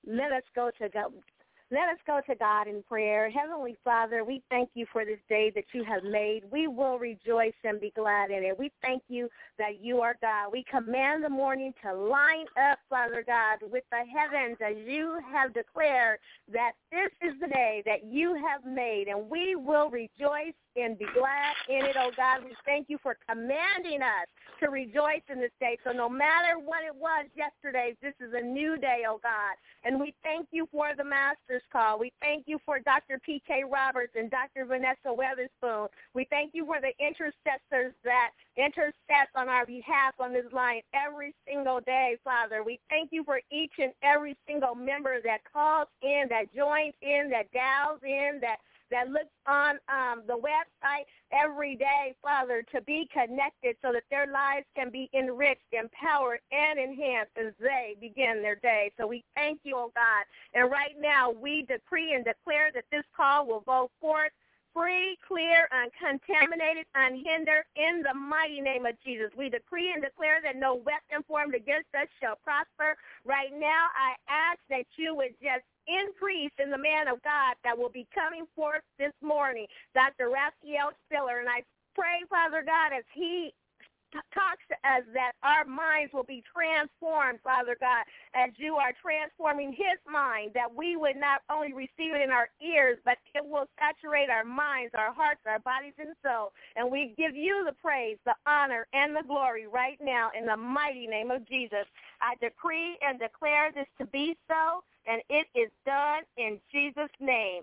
Let us go to God. Let us go to God in prayer. Heavenly Father, we thank you for this day that you have made. We will rejoice and be glad in it. We thank you that you are God. We command the morning to line up, Father God, with the heavens as you have declared that this is the day that you have made, and we will rejoice and be glad in it, oh God. We thank you for commanding us to rejoice in this day. So no matter what it was yesterday, this is a new day, oh God. And we thank you for the Master's Call. We thank you for Dr. P.K. Roberts and Dr. Vanessa Weatherspoon. We thank you for the intercessors that intercess on our behalf on this line every single day, Father. We thank you for each and every single member that calls in, that joins in, that dials in, that looks on the website every day, Father, to be connected so that their lives can be enriched, empowered, and enhanced as they begin their day. So we thank you, oh God. And right now we decree and declare that this call will go forth free, clear, uncontaminated, unhindered, in the mighty name of Jesus. We decree and declare that no weapon formed against us shall prosper. Right now, I ask that you would just increase in the man of God that will be coming forth this morning, Dr. Raphael Spiller. And I pray, Father God, as he talks to us, that our minds will be transformed, Father God, as you are transforming his mind, that we would not only receive it in our ears, but it will saturate our minds, our hearts, our bodies, and soul. And we give you the praise, the honor, and the glory right now in the mighty name of Jesus. I decree and declare this to be so, and it is done in Jesus' name.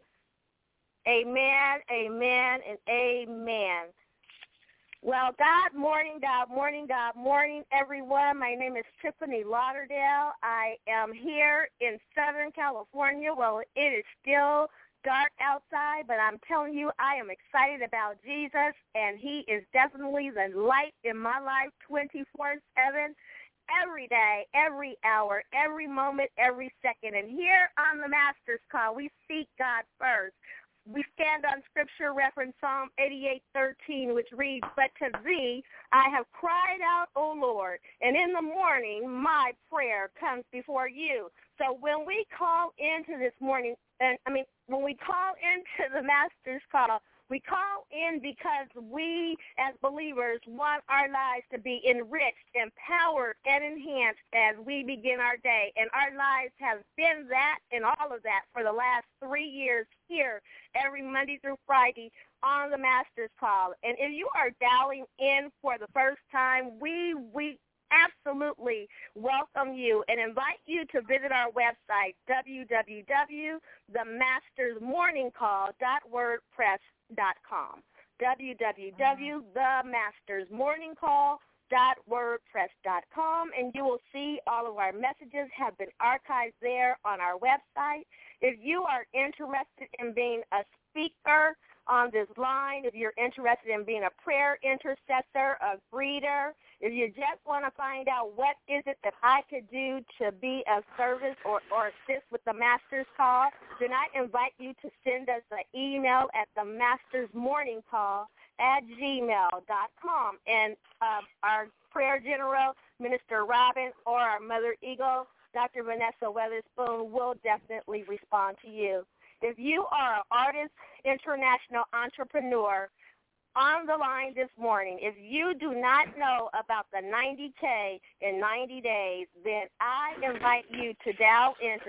Amen, amen, and amen. Well, God morning, everyone. My name is Tiffany Lauderdale. I am here in Southern California. Well, it is still dark outside, but I'm telling you, I am excited about Jesus, and he is definitely the light in my life 24/7, every day, every hour, every moment, every second. And here on the Master's Call, we seek God first. We stand on Scripture, reference Psalm 88:13, which reads, "But to thee I have cried out, O Lord, and in the morning my prayer comes before you." So when we call into this morning, when we call into the Master's Call, we call in because we, as believers, want our lives to be enriched, empowered, and enhanced as we begin our day. And our lives have been that and all of that for the last 3 years here every Monday through Friday on the Master's Call. And if you are dialing in for the first time, we absolutely welcome you and invite you to visit our website, www.themastersmorningcall.wordpress.com, www.themastersmorningcall.wordpress.com, and you will see all of our messages have been archived there on our website. If you are interested in being a speaker on this line, if you're interested in being a prayer intercessor, a greeter, if you just want to find out what is it that I could do to be of service or assist with the Master's Call, then I invite you to send us an email at themastersmorningcall@gmail.com. And our prayer general, Minister Robin, or our Mother Eagle, Dr. Vanessa Weatherspoon, will definitely respond to you. If you are an artist, international entrepreneur on the line this morning, if you do not know about the 90K in 90 days, then I invite you to dial into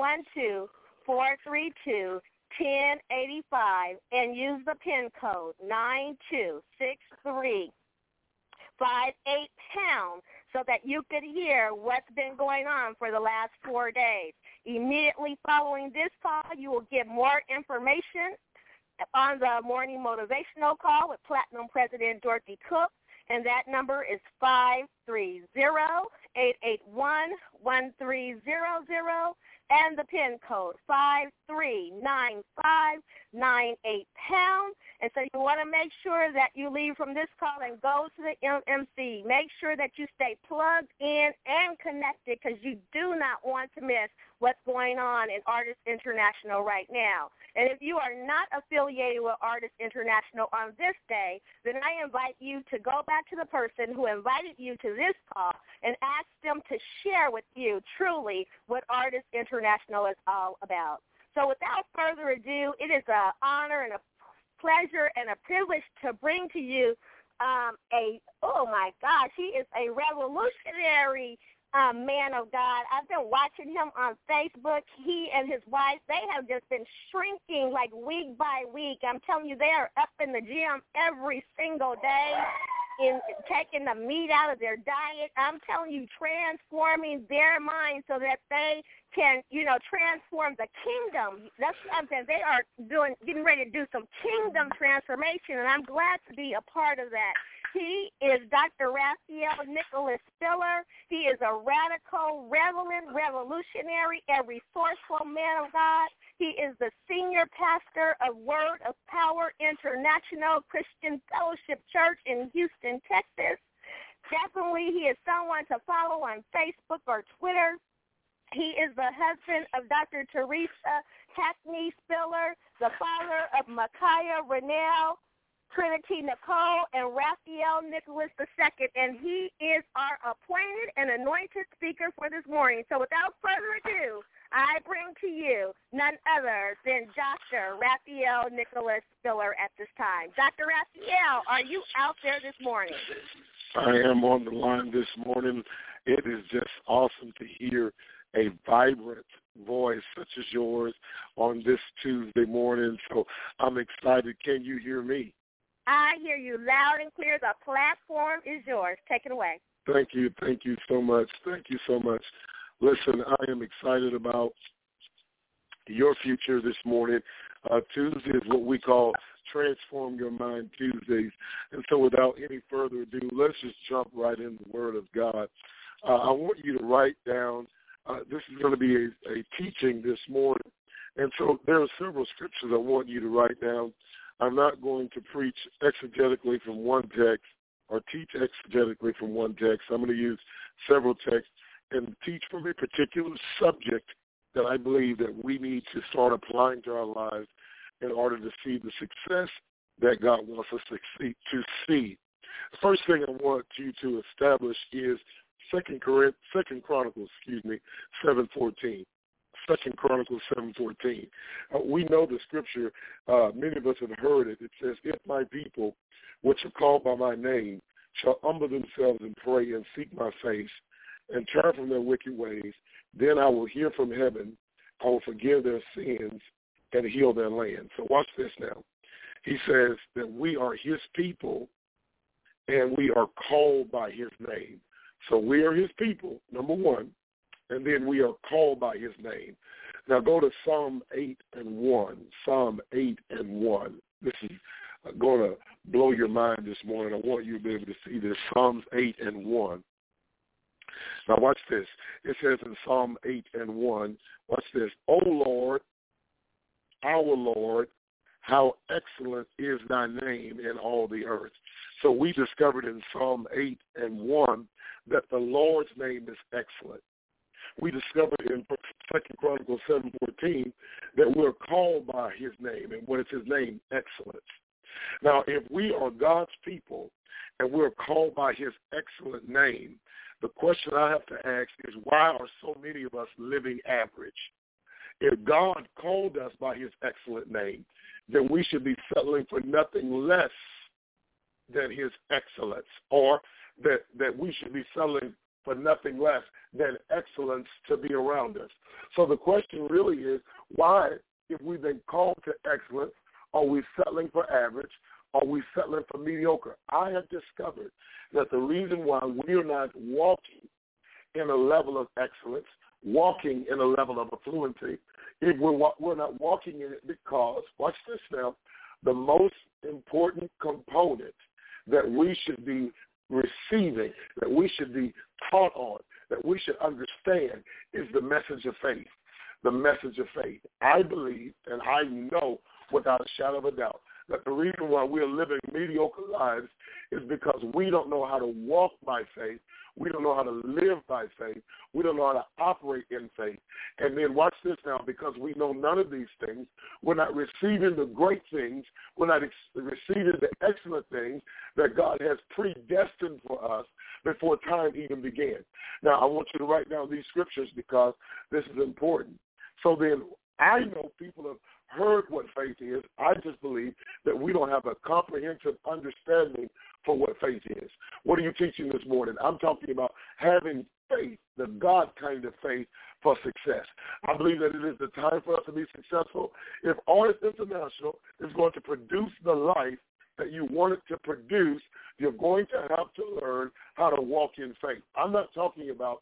712-432-1085 and use the PIN code 926358# so that you could hear what's been going on for the last 4 days. Immediately following this call, you will get more information on the morning motivational call with Platinum President Dorothy Cook, and that number is 530-881-1300, and the PIN code 539598#. And so you want to make sure that you leave from this call and go to the MMC. Make sure that you stay plugged in and connected, because you do not want to miss what's going on in Artists International right now. And if you are not affiliated with Artists International on this day, then I invite you to go back to the person who invited you to this call and ask them to share with you truly what Artists International is all about. So without further ado, it is an honor and a pleasure and a privilege to bring to you he is a revolutionary man of God. I've been watching him on Facebook. He and his wife, they have just been shrinking like week by week. I'm telling you, they are up in the gym every single day, in taking the meat out of their diet. I'm telling you, transforming their mind so that they can, transform the kingdom. That's something they are getting ready to do some kingdom transformation, and I'm glad to be a part of that. He is Dr. Raphael Nicholas Spiller. He is a radical, revolutionary, and resourceful man of God. He is the senior pastor of Word of Power International Christian Fellowship Church in Houston, Texas. Definitely, he is someone to follow on Facebook or Twitter. He is the husband of Dr. Teresa Hackney Spiller, the father of Micaiah Renell, Trinity Nicole, and Raphael Nicholas II, and he is our appointed and anointed speaker for this morning. So without further ado, I bring to you none other than Dr. Raphael Nicholas Spiller at this time. Dr. Raphael, are you out there this morning? I am on the line this morning. It is just awesome to hear a vibrant voice such as yours on this Tuesday morning. So I'm excited. Can you hear me? I hear you loud and clear. The platform is yours. Take it away. Thank you. Thank you so much. Thank you so much. Listen, I am excited about your future this morning. Tuesday is what we call Transform Your Mind Tuesdays. And so without any further ado, let's just jump right in the Word of God. I want you to write down, this is going to be a teaching this morning. And so there are several scriptures I want you to write down. I'm not going to preach exegetically from one text or teach exegetically from one text. I'm going to use several texts and teach from a particular subject that I believe that we need to start applying to our lives in order to see the success that God wants us to see. The first thing I want you to establish is 2 Chronicles 7:14. 2 Chronicles 7:14. We know the scripture. Many of us have heard it. It says, if my people, which are called by my name, shall humble themselves and pray and seek my face and turn from their wicked ways, then I will hear from heaven, I will forgive their sins and heal their land. So watch this now. He says that we are his people and we are called by his name. So we are his people, number one, and then we are called by his name. Now go to Psalm 8:1. Psalm 8:1. This is going to blow your mind this morning. I want you to be able to see this. Psalms 8:1. Now watch this. It says in Psalm 8:1, watch this. O Lord, our Lord, how excellent is thy name in all the earth. So we discovered in Psalm 8:1 that the Lord's name is excellent. We discovered in 2 Chronicles 7:14 that we're called by his name. And what is his name? Excellence. Now, if we are God's people and we're called by his excellent name, the question I have to ask is, why are so many of us living average? If God called us by his excellent name, then we should be settling for nothing less than his excellence, or that we should be settling for nothing less than excellence to be around us. So the question really is, why, if we've been called to excellence, are we settling for average? Are we settling for mediocre? I have discovered that the reason why we are not walking in a level of excellence, walking in a level of affluency, if we're not walking in it because, watch this now, the most important component that we should be receiving, that we should be taught on, that we should understand is the message of faith. The message of faith. I believe and I know without a shadow of a doubt that the reason why we're living mediocre lives is because we don't know how to walk by faith. We don't know how to live by faith. We don't know how to operate in faith. And then watch this now, because we know none of these things, we're not receiving the great things. We're not receiving the excellent things that God has predestined for us before time even began. Now, I want you to write down these scriptures because this is important. So then I know people have heard what faith is. I just believe that we don't have a comprehensive understanding for what faith is. What are you teaching this morning? I'm talking about having faith, the God kind of faith for success. I believe that it is the time for us to be successful. If Honest International is going to produce the life that you want it to produce, you're going to have to learn how to walk in faith. I'm not talking about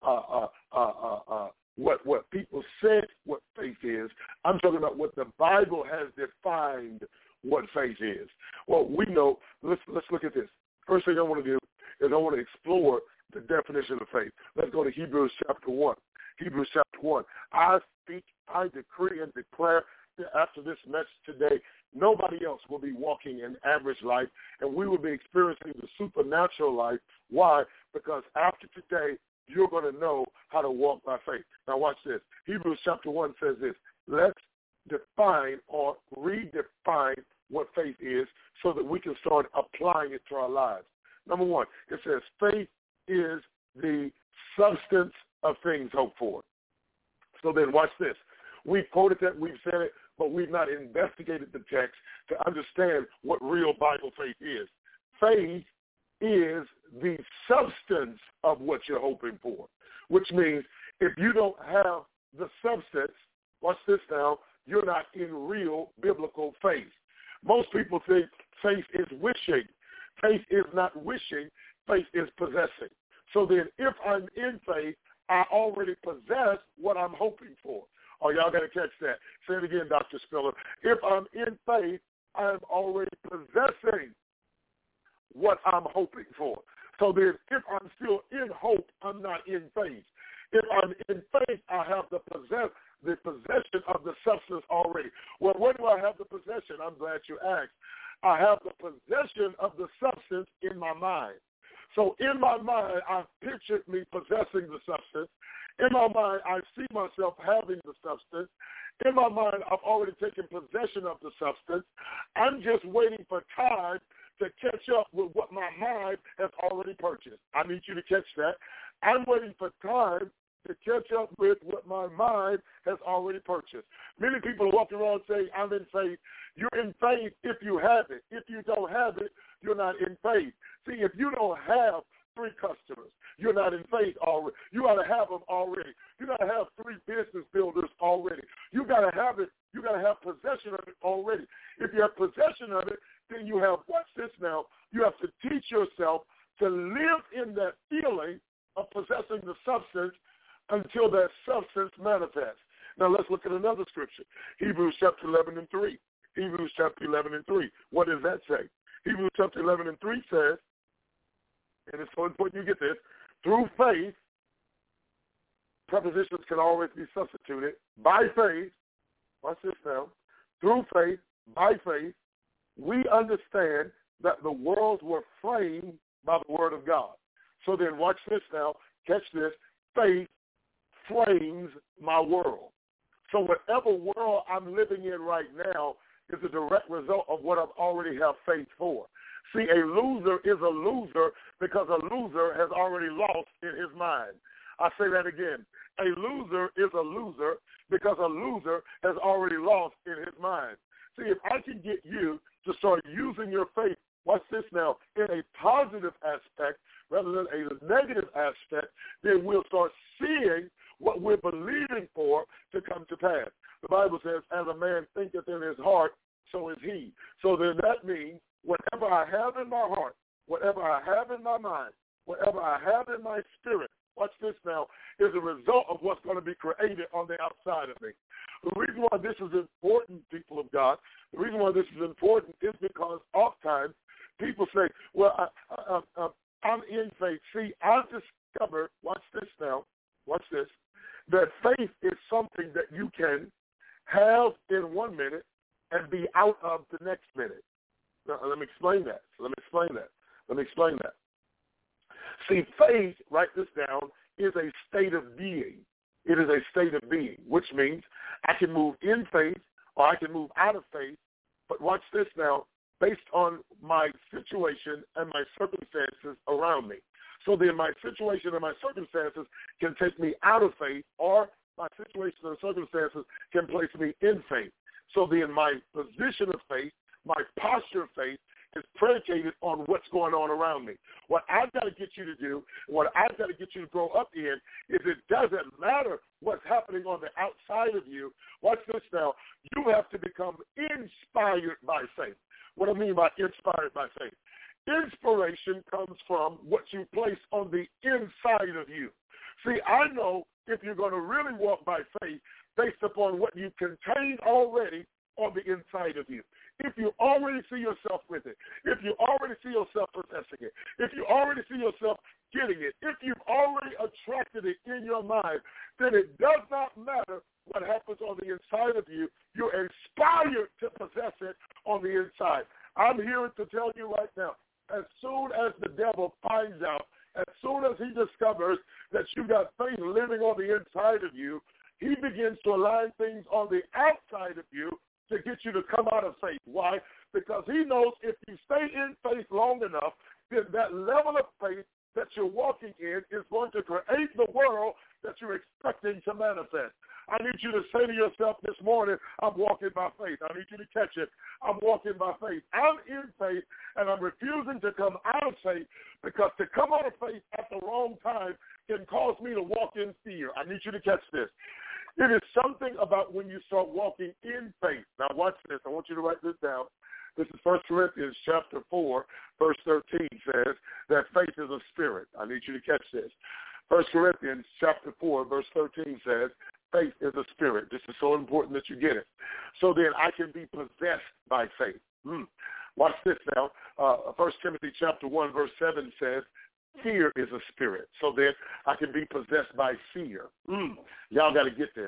what people said what faith is. I'm talking about what the Bible has defined what faith is. Well, we know, let's look at this. First thing I want to do is I want to explore the definition of faith. Let's go to Hebrews chapter 1. Hebrews chapter 1. I speak, I decree and declare that after this message today, nobody else will be walking an average life, and we will be experiencing the supernatural life. Why? Because after today, you're going to know how to walk by faith. Now watch this. Hebrews chapter 1 says this. Let's define or redefine what faith is so that we can start applying it to our lives. Number one, it says faith is the substance of things hoped for. So then watch this. We've quoted that, we've said it, but we've not investigated the text to understand what real Bible faith is. Faith is the substance of what you're hoping for, which means if you don't have the substance, watch this now, you're not in real biblical faith. Most people think faith is wishing. Faith is not wishing. Faith is possessing. So then if I'm in faith, I already possess what I'm hoping for. Oh, y'all got to catch that. Say it again, Dr. Spiller. If I'm in faith, I'm already possessing what I'm hoping for. So then if I'm still in hope, I'm not in faith. If I'm in faith, I have the possession of the substance already. Well, where do I have the possession? I'm glad you asked. I have the possession of the substance in my mind. So in my mind, I've pictured me possessing the substance. In my mind, I see myself having the substance. In my mind, I've already taken possession of the substance. I'm just waiting for time to catch up with what my mind has already purchased. I need you to catch that. I'm waiting for time to catch up with what my mind has already purchased. Many people walk around saying, I'm in faith. You're in faith if you have it. If you don't have it, you're not in faith. See, if you don't have 3 customers, you're not in faith already. You got to have them already. You got to have 3 business builders already. You got to have it. You got to have possession of it already. If you have possession of it, then you have, watch this now, you have to teach yourself to live in that feeling of possessing the substance until that substance manifests. Now let's look at another scripture. Hebrews chapter 11 and 3. Hebrews chapter 11 and 3. What does that say? Hebrews chapter 11 and 3 says, and it's so important you get this, through faith, prepositions can always be substituted. By faith, watch this now, through faith, by faith, we understand that the worlds were framed by the word of God. So then watch this now, catch this, faith frames my world. So whatever world I'm living in right now is a direct result of what I already have faith for. See, a loser is a loser because a loser has already lost in his mind. I say that again. A loser is a loser because a loser has already lost in his mind. See, if I can get you to start using your faith, watch this now, in a positive aspect rather than a negative aspect, then we'll start seeing what we're believing for to come to pass. The Bible says, as a man thinketh in his heart, so is he. So then that means whatever I have in my heart, whatever I have in my mind, whatever I have in my spirit, watch this now, is a result of what's going to be created on the outside of me. The reason why this is important, people of God, the reason why this is important is because oftentimes people say, well, I'm in faith. See, I've discovered, watch this now, watch this, that faith is something that you can have in 1 minute and be out of the next minute. Now, let me explain that. See, faith, write this down, is a state of being. It is a state of being, which means I can move in faith or I can move out of faith. But watch this now, based on my situation and my circumstances around me. So then my situation and my circumstances can take me out of faith, or my situation and circumstances can place me in faith. So then my position of faith, my posture of faith, is predicated on what's going on around me. What I've got to get you to do, what I've got to get you to grow up in, is it doesn't matter what's happening on the outside of you. Watch this now. You have to become inspired by faith. What I mean by inspired by faith? Inspiration comes from what you place on the inside of you. See, I know if you're going to really walk by faith based upon what you contain already on the inside of you. If you already see yourself with it, if you already see yourself possessing it, if you already see yourself getting it, if you've already attracted it in your mind, then it does not matter what happens on the inside of you. You're inspired to possess it on the inside. I'm here to tell you right now, as soon as the devil finds out, as soon as he discovers that you got faith living on the inside of you, he begins to align things on the outside of you to get you to come out of faith. Why? Because he knows if you stay in faith long enough, then that level of faith that you're walking in is going to create the world that you're expecting to manifest. I need you to say to yourself this morning, I'm walking by faith. I need you to catch it. I'm walking by faith. I'm in faith, and I'm refusing to come out of faith, because to come out of faith at the wrong time can cause me to walk in fear. I need you to catch this. It is something about when you start walking in faith. Now watch this. I want you to write this down. This is 1 Corinthians chapter 4, verse 13 says that faith is a spirit. I need you to catch this. 1 Corinthians chapter 4, verse 13 says faith is a spirit. This is so important that you get it. So then I can be possessed by faith. Watch this now. 1 Timothy chapter 1, verse 7 says fear is a spirit. So then I can be possessed by fear. Y'all got to get this.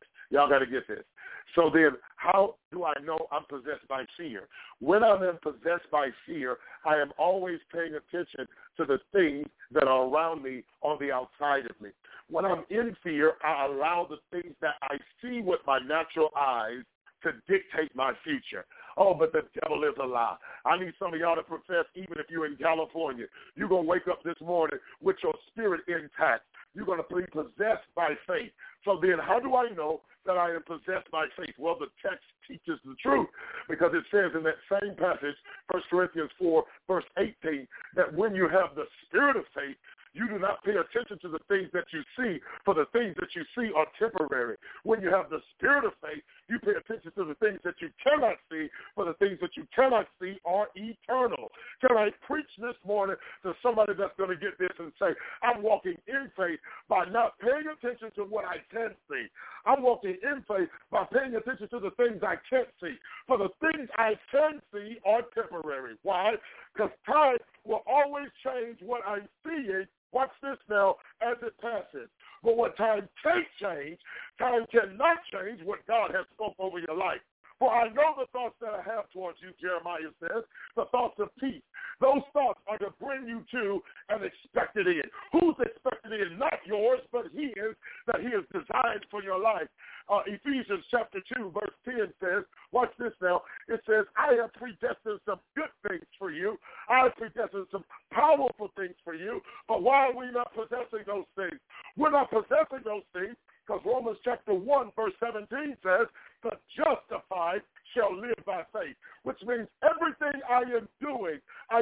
So then how do I know I'm possessed by fear? When I'm possessed by fear, I am always paying attention to the things that are around me on the outside of me. When I'm in fear, I allow the things that I see with my natural eyes to dictate my future. Oh, but the devil is a lie. I need some of y'all to profess, even if you're in California, you're going to wake up this morning with your spirit intact. You're going to be possessed by faith. So then how do I know that I am possessed by faith? Well, the text teaches the truth, because it says in that same passage, 1 Corinthians 4, verse 18, that when you have the spirit of faith, you do not pay attention to the things that you see, for the things that you see are temporary. When you have the spirit of faith, you pay attention to the things that you cannot see, for the things that you cannot see are eternal. Can I preach this morning to somebody that's going to get this and say, I'm walking in faith by not paying attention to what I can see. I'm walking in faith by paying attention to the things I can't see. For the things I can see are temporary. Why? Because time will always change what I'm seeing. Watch this now as it passes. But what time can't change, time cannot change what God has spoken over your life. For I know the thoughts that I have towards you, Jeremiah says, the thoughts of peace. Those thoughts are to bring you to an expected end. Who's expected end? Not yours, but his, that he has designed for your life. Ephesians chapter 2, verse 10 says, watch this now, it says, I have predestined some good things for you. I have predestined some powerful things for you. But why are we not possessing those things? We're not possessing those things because Romans chapter 1, verse 17 says, the justified shall live by faith, which means everything I am doing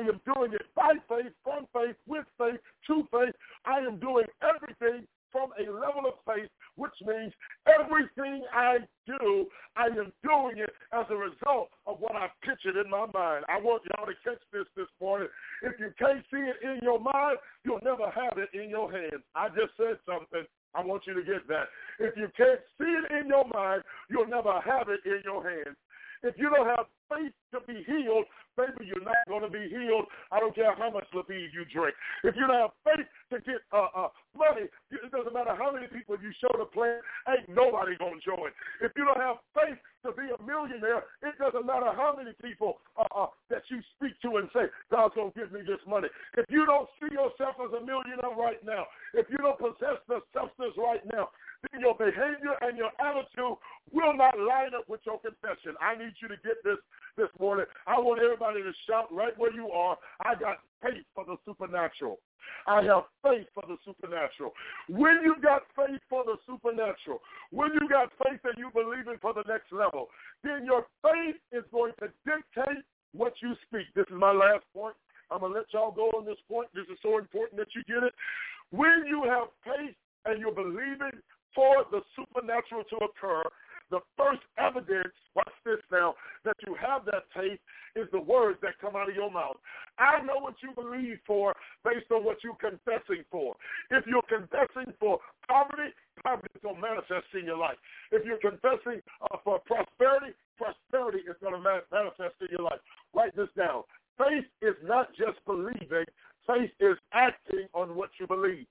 it by faith, from faith, with faith, to faith. I am doing everything from a level of faith, which means everything I do, I am doing it as a result of what I've pictured in my mind. I want y'all to catch this morning. If you can't see it in your mind, you'll never have it in your hands. I just said something. I want you to get that. If you can't see it in your mind, you'll never have it in your hands. If you don't have faith to be healed, baby, you're not going to be healed. I don't care how much Levine you drink. If you don't have faith to get money, it doesn't matter how many people you show the plan, ain't nobody going to join. If you don't have faith to be a millionaire, it doesn't matter how many people that you speak to and say, God's going to give me this money. If you don't see yourself as a millionaire right now, if you don't possess the substance right now, then your behavior and your attitude will not line up with your confession. I need you to get this morning. I want everybody to shout right where you are, I got faith for the supernatural. I have faith for the supernatural. When you got faith for the supernatural, when you got faith and you believe it for the next level, then your faith is going to dictate what you speak. This is my last point. I'm going to let y'all go on this point. This is so important that you get it. When you have faith and you're believing for the supernatural to occur, the first evidence, watch this now, that you have that faith is the words that come out of your mouth. I know what you believe for based on what you're confessing for. If you're confessing for poverty, poverty is going to manifest in your life. If you're confessing for prosperity, prosperity is going to manifest in your life. Write this down. Faith is not just believing. Faith is acting on what you believe.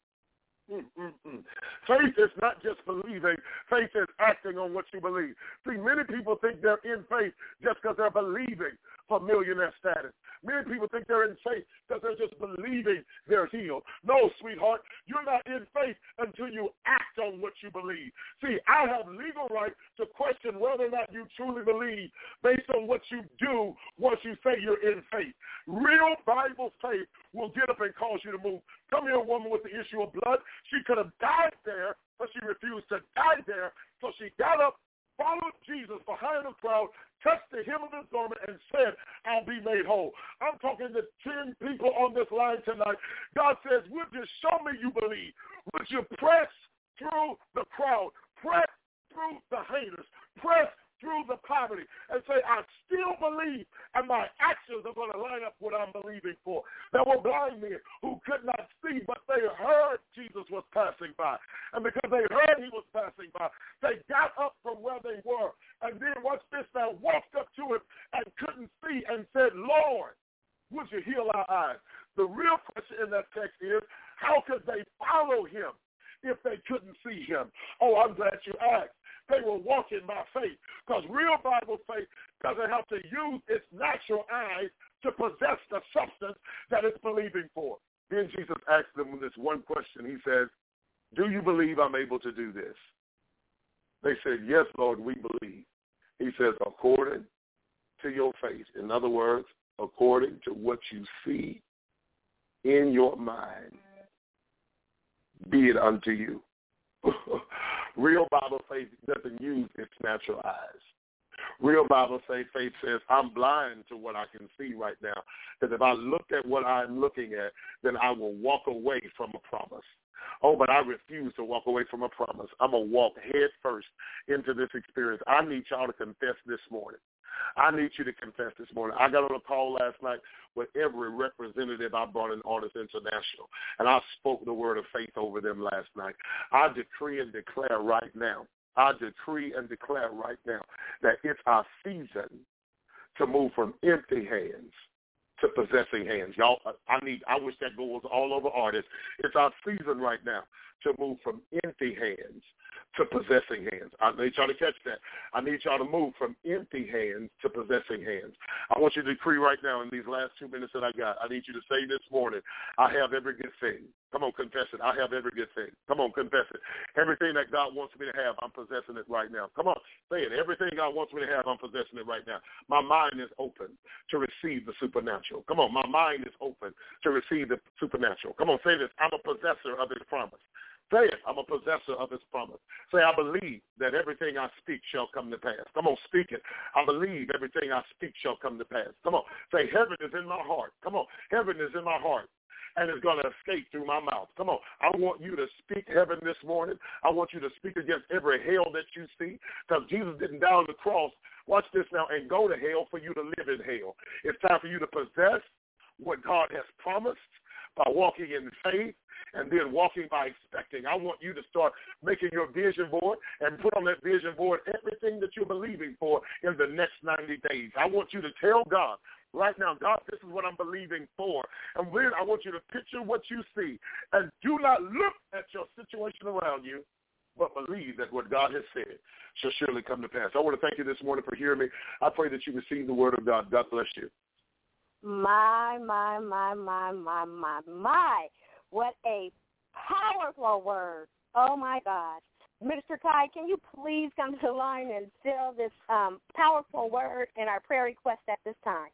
Faith is not just believing. Faith is acting on what you believe. See, many people think they're in faith just because they're believing for millionaire status. Many people think they're in faith because they're just believing they're healed. No, sweetheart, you're not in faith until you act on what you believe. See, I have legal right to question whether or not you truly believe based on what you do once you say you're in faith. Real Bible faith will get up and cause you to move. Come here, a woman with the issue of blood. She could have died there, but she refused to die there. So she got up, followed Jesus behind the crowd, touched the hem of his garment, and said, I'll be made whole. I'm talking to 10 people on this line tonight. God says, would you show me you believe? Would you press through the crowd, press through the haters, press through the poverty, and say, I still believe, and my actions are going to line up what I'm believing for. There were blind men who could not see, but they heard Jesus was passing by. And because they heard he was passing by, they got up from where they were, and then watch this now, walked up to him and couldn't see and said, Lord, would you heal our eyes? The real question in that text is, how could they follow him if they couldn't see him? Oh, I'm glad you asked. They were walking by faith, because real Bible faith doesn't have to use its natural eyes to possess the substance that it's believing for. Then Jesus asked them this one question. He says, do you believe I'm able to do this? They said, yes, Lord, we believe. He says, according to your faith. In other words, according to what you see in your mind, be it unto you. Real Bible faith doesn't use its natural eyes. Real Bible faith says, I'm blind to what I can see right now. Because if I looked at what I'm looking at, then I will walk away from a promise. Oh, but I refuse to walk away from a promise. I'm going to walk head first into this experience. I need y'all to confess this morning. I need you to confess this morning. I got on a call last night with every representative I brought in Artists International, and I spoke the word of faith over them last night. I decree and declare right now, that it's our season to move from empty hands to possessing hands. Y'all, I wish that goes all over artists. It's our season right now to move from empty hands to possessing hands. I need y'all to catch that. I need y'all to move from empty hands to possessing hands. I want you to decree right now in these last 2 minutes that I got. I need you to say this morning, I have every good thing. Come on, confess it. I have every good thing. Come on, confess it. Everything that God wants me to have, I'm possessing it right now. Come on, say it. Everything God wants me to have, I'm possessing it right now. My mind is open to receive the supernatural. Come on, my mind is open to receive the supernatural. Come on, say this. I'm a possessor of his promise. Say it. I'm a possessor of his promise. Say, I believe that everything I speak shall come to pass. Come on, speak it. I believe everything I speak shall come to pass. Come on. Say, heaven is in my heart. Come on. Heaven is in my heart, and it's going to escape through my mouth. Come on. I want you to speak heaven this morning. I want you to speak against every hell that you see, because Jesus didn't die on the cross, watch this now, and go to hell for you to live in hell. It's time for you to possess what God has promised by walking in faith and then walking by expecting. I want you to start making your vision board and put on that vision board everything that you're believing for in the next 90 days. I want you to tell God, right now, God, this is what I'm believing for. And then I want you to picture what you see. And do not look at your situation around you, but believe that what God has said shall surely come to pass. I want to thank you this morning for hearing me. I pray that you receive the word of God. God bless you. My. What a powerful word. Oh, my God. Minister Kai, can you please come to the line and seal this powerful word in our prayer request at this time?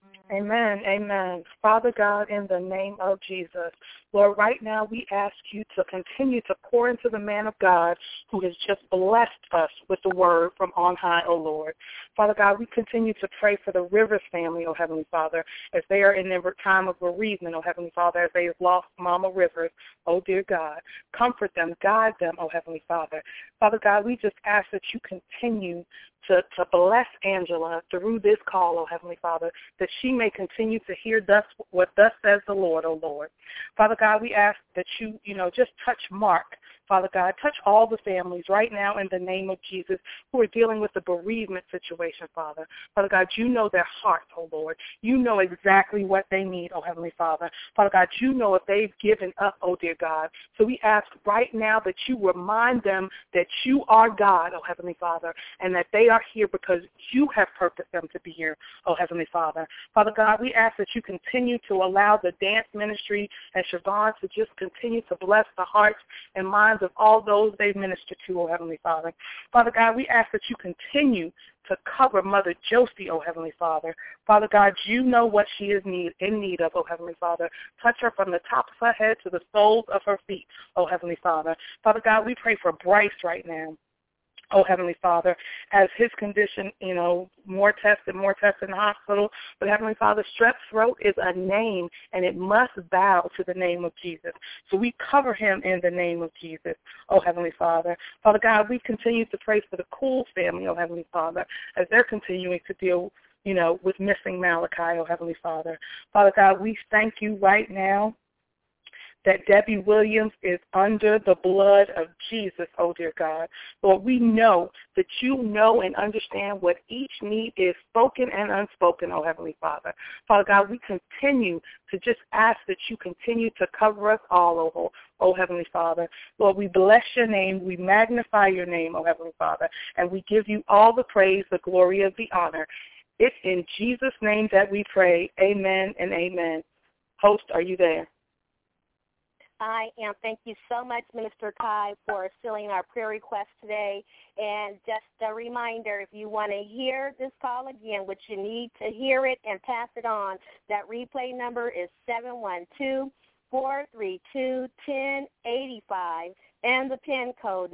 Amen, amen. Father God, in the name of Jesus, Lord, right now we ask you to continue to pour into the man of God who has just blessed us with the word from on high, oh Lord. Father God, we continue to pray for the Rivers family, oh Heavenly Father, as they are in their time of bereavement, oh Heavenly Father, as they have lost Mama Rivers, oh dear God. Comfort them, guide them, oh Heavenly Father. Father God, we just ask that you continue to bless Angela through this call, oh Heavenly Father, that she may continue to hear what thus says the Lord, oh Lord. Father God, we ask that you, just touch Mark. Father God, touch all the families right now in the name of Jesus who are dealing with the bereavement situation, Father. Father God, you know their hearts, oh Lord. You know exactly what they need, oh Heavenly Father. Father God, you know if they've given up, oh dear God. So we ask right now that you remind them that you are God, oh Heavenly Father, and that they are here because you have purposed them to be here, oh Heavenly Father. Father God, we ask that you continue to allow the dance ministry and Siobhan to just continue to bless the hearts and minds of all those they've ministered to, oh Heavenly Father. Father God, we ask that you continue to cover Mother Josie, oh Heavenly Father. Father God, you know what she is in need of, oh Heavenly Father. Touch her from the top of her head to the soles of her feet, oh Heavenly Father. Father God, we pray for Bryce right now. Oh, Heavenly Father, as his condition, more tests in the hospital. But, Heavenly Father, strep throat is a name, and it must bow to the name of Jesus. So we cover him in the name of Jesus, oh, Heavenly Father. Father God, we continue to pray for the Cool family, oh, Heavenly Father, as they're continuing to deal with missing Malachi, oh, Heavenly Father. Father God, we thank you right now that Debbie Williams is under the blood of Jesus, oh dear God. Lord, we know that you know and understand what each need is, spoken and unspoken, oh Heavenly Father. Father God, we continue to just ask that you continue to cover us all, oh Heavenly Father. Lord, we bless your name, we magnify your name, oh Heavenly Father, and we give you all the praise, the glory, and the honor. It's in Jesus' name that we pray. Amen and amen. Host, are you there? I am. Thank you so much, Minister Kai, for sealing our prayer request today. And just a reminder, if you want to hear this call again, which you need to hear it and pass it on, that replay number is 712-432-1085 and the PIN code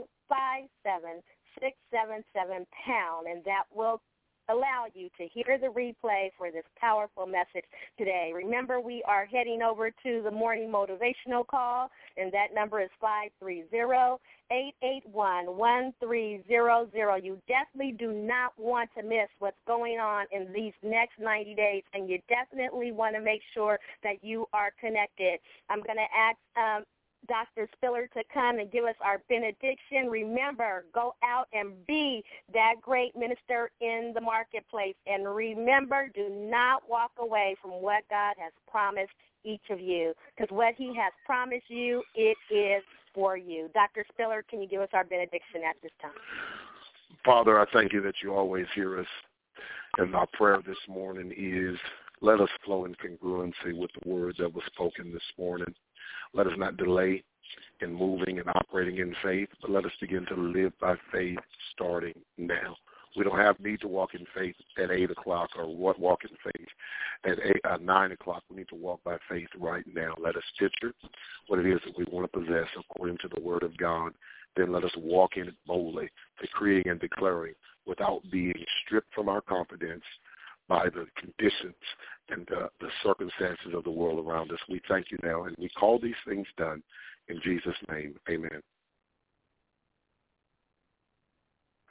957677#, and that will allow you to hear the replay for this powerful message today. Remember, we are heading over to the morning motivational call, and that number is 530-881-1300. You definitely do not want to miss what's going on in these next 90 days, and you definitely want to make sure that you are connected. I'm going to ask Dr. Spiller to come and give us our benediction. Remember, go out and be that great minister in the marketplace. And remember, do not walk away from what God has promised each of you, because what he has promised you, it is for you. Dr. Spiller, can you give us our benediction at this time? Father, I thank you that you always hear us. And our prayer this morning is, let us flow in congruency with the word that was spoken this morning. Let us not delay in moving and operating in faith, but let us begin to live by faith starting now. We don't have need to walk in faith at 8 o'clock or walk in faith at 9 o'clock. We need to walk by faith right now. Let us picture what it is that we want to possess according to the word of God. Then let us walk in it boldly, decreeing and declaring without being stripped from our confidence by the conditions and the circumstances of the world around us. We thank you now, and we call these things done in Jesus' name. Amen.